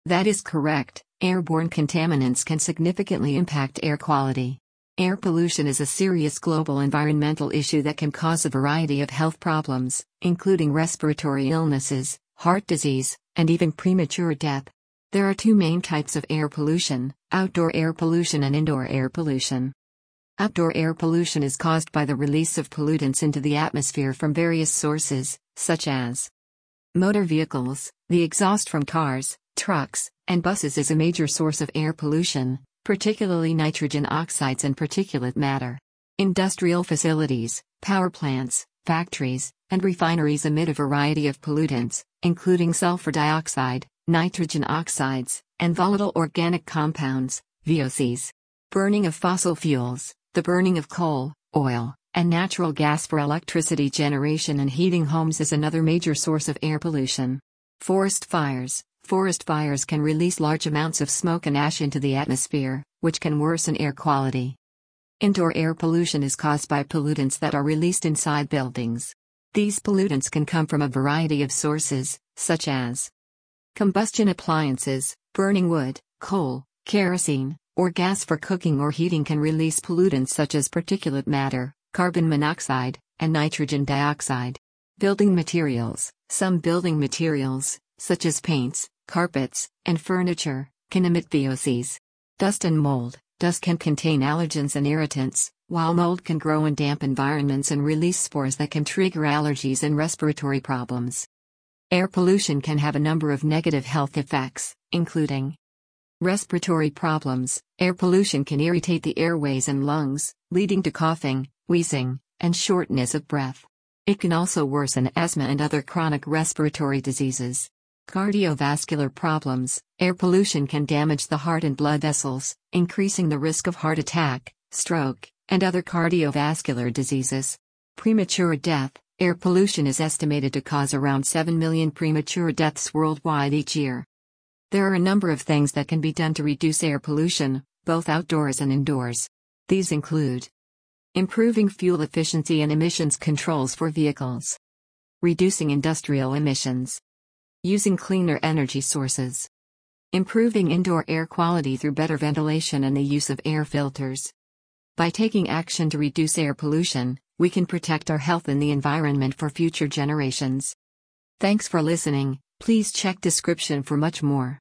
That is correct. Airborne contaminants can significantly impact air quality. Air pollution is a serious global environmental issue that can cause a variety of health problems, including respiratory illnesses, heart disease, and even premature death. There are two main types of air pollution: outdoor air pollution and indoor air pollution. Outdoor air pollution is caused by the release of pollutants into the atmosphere from various sources, such as motor vehicles. The exhaust from cars, trucks, and buses is a major source of air pollution, particularly nitrogen oxides and particulate matter. Industrial facilities, power plants, factories, and refineries emit a variety of pollutants, including sulfur dioxide, nitrogen oxides, and volatile organic compounds, VOCs. Burning of fossil fuels. The burning of coal, oil, and natural gas for electricity generation and heating homes is another major source of air pollution. Forest fires. Forest fires can release large amounts of smoke and ash into the atmosphere, which can worsen air quality. Indoor air pollution is caused by pollutants that are released inside buildings. These pollutants can come from a variety of sources, such as combustion appliances. Burning wood, coal, kerosene, or gas for cooking or heating can release pollutants such as particulate matter, carbon monoxide, and nitrogen dioxide. Building materials. Some building materials, such as paints, carpets, and furniture, can emit VOCs. Dust and mold. Dust can contain allergens and irritants, while mold can grow in damp environments and release spores that can trigger allergies and respiratory problems. Air pollution can have a number of negative health effects, including respiratory problems. Air pollution can irritate the airways and lungs, leading to coughing, wheezing, and shortness of breath. It can also worsen asthma and other chronic respiratory diseases. Cardiovascular problems. Air pollution can damage the heart and blood vessels, increasing the risk of heart attack, stroke, and other cardiovascular diseases. Premature death. Air pollution is estimated to cause around 7 million premature deaths worldwide each year. There are a number of things that can be done to reduce air pollution, both outdoors and indoors. These include improving fuel efficiency and emissions controls for vehicles, reducing industrial emissions, using cleaner energy sources, improving indoor air quality through better ventilation and the use of air filters. By taking action to reduce air pollution, we can protect our health and the environment for future generations. Thanks for listening. Please check description for much more.